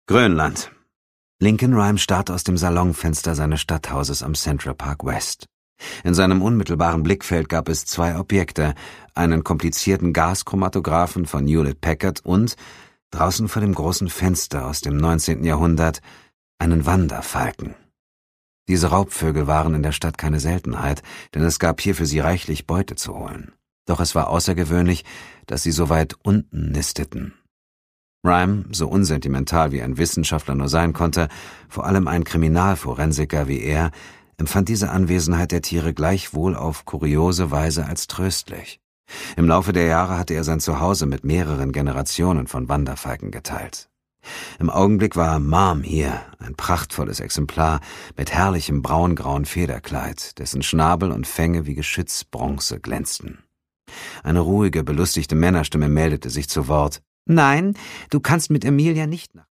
Grönland. Lincoln Rhyme starrte aus dem Salonfenster seines Stadthauses am Central Park West. In seinem unmittelbaren Blickfeld gab es 2 Objekte, einen komplizierten Gaschromatographen von Hewlett-Packard und, draußen vor dem großen Fenster aus dem 19. Jahrhundert, einen Wanderfalken. Diese Raubvögel waren in der Stadt keine Seltenheit, denn es gab hier für sie reichlich Beute zu holen. Doch es war außergewöhnlich, dass sie so weit unten nisteten. Rhyme, so unsentimental wie ein Wissenschaftler nur sein konnte, vor allem ein Kriminalforensiker wie er, empfand diese Anwesenheit der Tiere gleichwohl auf kuriose Weise als tröstlich. Im Laufe der Jahre hatte er sein Zuhause mit mehreren Generationen von Wanderfalken geteilt. Im Augenblick war Mom hier, ein prachtvolles Exemplar mit herrlichem braungrauen Federkleid, dessen Schnabel und Fänge wie Geschützbronze glänzten. Eine ruhige, belustigte Männerstimme meldete sich zu Wort. »Nein, du kannst mit Emilia nicht nach